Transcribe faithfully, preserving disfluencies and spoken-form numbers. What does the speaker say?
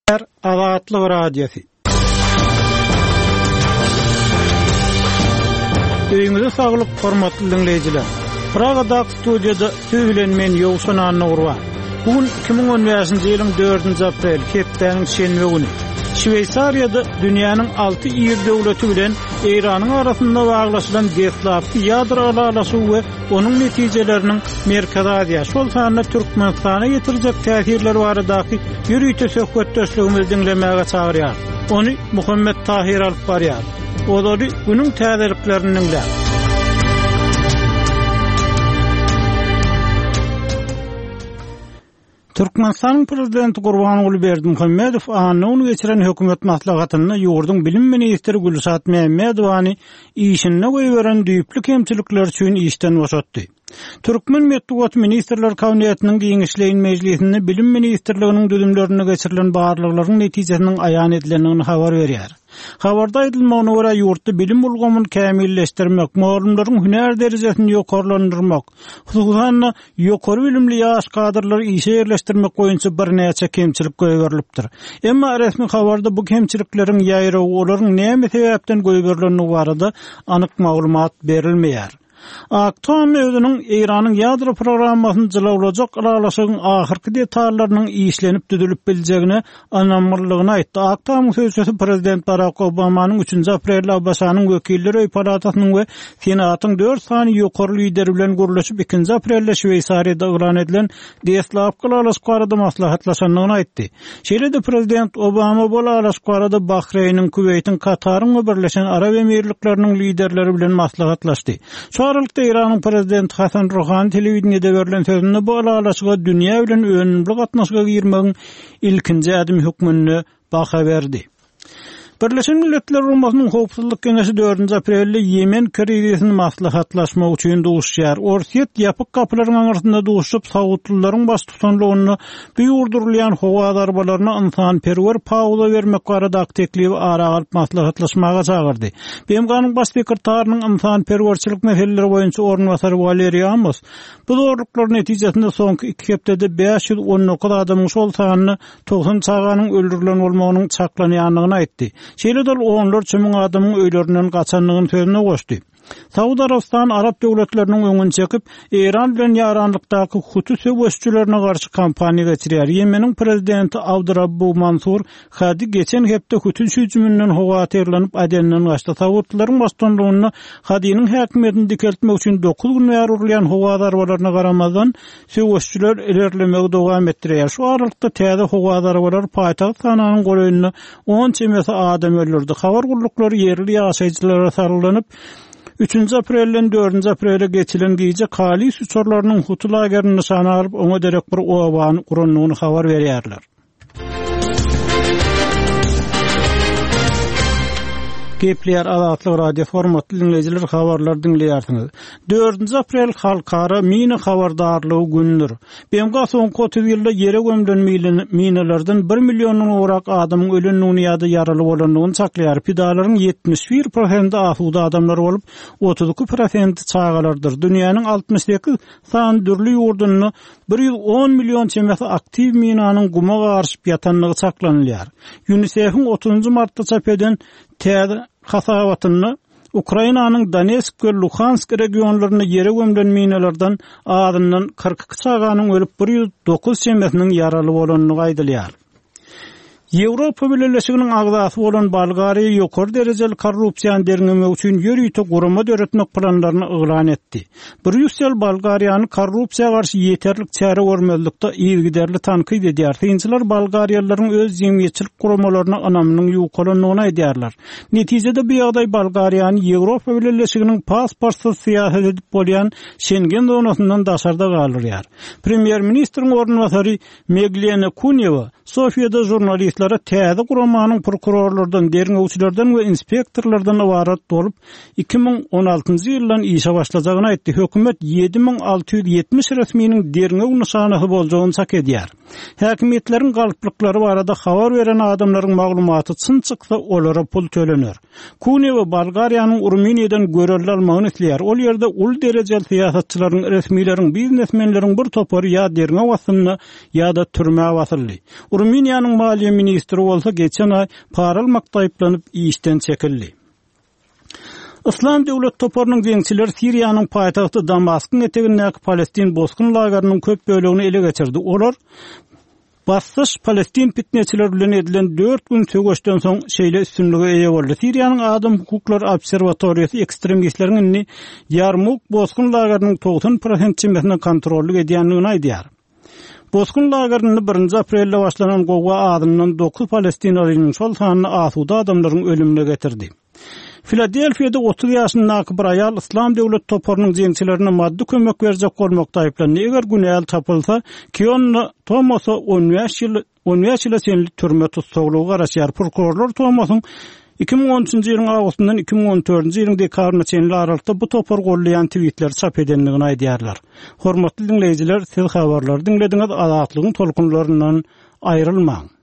Azatlyk Radiosu. Öýüňize saglyk, hormatly dinleýijiler. Pragada studiýada söz bilen men Ýowşan Annurwa. Bugün iki bin on beşinji ýylyň dördünji aprel, hepdeniň şenbe güni. Şweýsariýada dünýäniň alty ýer döwleti bilen Iranyň arasynda baglaşylan deslapky ýadro aralaşygy we onuň netijeleriniň Merkez Aziýa, şol sanyna Türkmenistana ýetirjek täsirleri baradaky ýürüýte söhbetdeşligimizi dinlemäge çagyrýar. Onu Muhammed Tahir alyp barýar. Olary günüň täzeliklerini dinlär. Türkmenistan prezidenti Gurbanuly Berdimuhammedow anyny geçiren hökümet maslahatyny ýurdun bilim ministri Gülşat Mehmedowany işine goýberen düýpli kemçilikler üçin işden boşatdy. Türkmen Medeniýet Ministrler Kabinetiniň giňişleýin mejlisinde bilim ministrliginiň düzümlerine geçirilen barlyklaryň netijesiniň aýan edilenini habar berýär. Habarda edilmegine görä ýurtda bilim ulgamyny kämilleşdirmek, ma'lumlaryň hüner derejesini ýokarlandyrmak, hususan ýokary bilimli ýaş kadrlary işe ýerleşdirmek boýunça bir näçe kemçilik goýberilipdir. Emma resmi habarda bu kemçilikleriň ýaýragy, olaryň näme sebäpden goýberileni barada anyk maglumat berilmeýär. Aktam özünün Iranyň ýadro programmasyny jylawlajak aralaşygyň ahyrky detalarynyň işlenip düzülip biljegine anamyrlygyny aýtdy. Aktam sözçüsü Prezident Barack Obamanyň üçünji aprel Abbasanyň wekilleri öý palatasynyň we Senatyň dört sany ýokary lideri bilen görüşip ikinji aprelde Şweýsariýada elan edilen deslapky aralaşyk barada maslahatlaşanlygyny aýtdy. Şeýle-de Prezident Obama bu aralaşyk barada Bahreýniň, Kuweytiň, Kataryň we Birleşen Arab Emirlikläriniň liderleri bilen maslahatlaşdy. Şoarylykda Iranyň prezidenti Hasan Rouhany telewizionyada berilen sözünde bu aralaşyga dünýä bilen önümli gatnaşyga girmegiň ilkinji adım hükmünde baha berdi. Birleşen Milletler Guramasynyň Howpsuzlyk Keňeşi dördünji aprelde Yemen krizisini maslahatlaşmak üçin duşýar. Orsiýet ýapyk kapylaryň aňyrtynda duşup sagutlylaryň baş tutanlygyny beýurdurlayan howa darbalaryna insan perwer pauza bermek barada teklibi ara alyp maslahatlaşmaga çagyrdy. B M G'nyň baş sekretarinyň insan perwerçilik meseleleri boýunça ornwasary Valery Amos bu zorluklar netijesinde soňky iki hepdede beş ýüz on dokuz adamyň şol sanyny togsan çaganyň öldürilen bolmagynyň çaklanýanlygyny aýtdy. Şeýle-de onlar çümüň adamyň öýlerinden gaçanlygyny sözüne goşdy. Saudi Arabistan Arap döwletleriniň öňüne çekip Iran bilen ýaranlykdaky Huty söwüşçülerine garşy kampaniýa geçirýär. Yemeniň prezidenti Abdurrabbu Mansur Hadi geçen hepde Huty hüjümünden howatirlanyp adeninden gaçdy. Saudlaryň başdanlygyny Hadiňiň häkimetini dikeltmek üçin dokuz gün ýarylýan howa darbalaryna garamazdan söwüşçüler ilerlemegi dowam etdirýär. Şu aralykda täze howa darbalar paýtaxt Sananyň goýunyny on çemesi adam öldürdi. Habar guruluklary yerli ýaşaýjylara sarylanyp üçünji aprelden dördünji aprele geçilen giýje Kali suçurlarynyň Huty lagerini nişana alyp oňa derek bir owany guranlygyny habar berýärler. Gepler Azatlyk Radio formatly dinleýijiler, habarlar dinleýärsiňiz. dördünji aprel halkara mina habardarlygy günüdür. B M G soňky otuz ýylda ýere gömülen minalardan bir millionyň orak adamyň ölenligini ýa-da yaraly bolanlygyny çaklaýar. Pidalaryň ýetmiş bir prosenti ahuda adamlar bolup, otuz iki prosenti çagalardyr. Dünýäniň altmış sekiz san dürli ýurduny bir ýüz on million çemesi aktiv minanyň guma garşyp ýatanlygy çaklanýar. UNICEF'iň otuzunji martda çap eden täze hasabatyny Ukrainanyň Donetsk we Luhansk regionlaryna ýere gömülen minalardan adamdan kırk iki çaganyň ölüp bir ýüz dokuz çemesiniň yaraly bolanlygy aýdylýar. Ýewropa Birleşiginiň agzasy bolan Bolgariýa ýokary derejeli korrupsiýany derňemek üçin ýürüýte gurama döretmek planlaryny elan etdi. Brüssel Bolgariýany korrupsiýa garşy ýeterlik çäre görmezlikde ýergiderli tanqid edýär. Synçylar Bolgariýalylaryň öz ýemgyçilik guramalaryna anamynyň ýokalanlygyny aýdýarlar. Netijede bu ýagdaý Bolgariýany Ýewropa Birleşiginiň pasportsuz syýasat edip bolýan Schengen zonasyndan daşarda galyrýar. Premier ministriň ornwasary Meglena Kuneva Sofiýada jurnalistlara täze guramanyň prokurorlardan, derňewçilerden we inspektorlardan ibarat bolup iki bin on altynjy ýyldan işe başlajagyny aýtdy. Hökümet ýedi bin alty ýüz ýetmiş resminiň derňew nişanahy boljagyny çak edýär. Häkimetleriň galyplyklary barada habar beren adamlaryň maglumaty çyn çyksa olara pul tölenir. Kunewa Bolgariýanyň Urminiýadan görelli almagyny isleýär. Ol ýerde ul derejeli syýasatçylaryň, resmiýetiň, biznesmenleriň bir topary ýa derňew wasyny ýa-da türmäge wasyldy. Urminiýanyň maliýe ministri bolsa geçen ay para almakda aýplanyp işden çekildi. Islam Döwlet toporunyň jeňçileri Siriýanyň paýtagty Damaskyň etegindäki Palestin bosgun lagerynyň köp bölegini ele geçirdi. Olar Bassış Palestin fitneçiler bilen edilen dört gün sögöşden soň şeýle üstünlüge eýe boldy. Siriýanyň Adam Hukuklar Obserwatoriýasy ekstremistleriň Yarmuk bosgun lagerynyň doksan prosent çemberinde kontrolly edýänligini aýdýar. Bosgun lageryny birinji aprelde başlanan gowga adymdan dokuz Palestinalynyň şol sanyny asuda adamlaryň ölümine getirdi. Filadelfiýada otuz ýaşyndaky bir aýal Islam Döwlet toporunyň jeňçilerine maddi kömek berjek bolmakda aýplandy. Eger günäl tapylsa, Kion Thomas'a on beş ýyl on beş ýyla senli türme tutsagylygy garaşýar. Prokurorlar Thomas'yň iki bin on üçünji ýylyň awgustyndan iki bin on dördünji ýylyň dekabrına çenli aralykda bu topor gollayan tweetler çap edenligini aýdýarlar. Hormatly dinleýijiler, siz habarlary dinlediňiz, azatlygyň tolkunlaryndan aýrylmaň.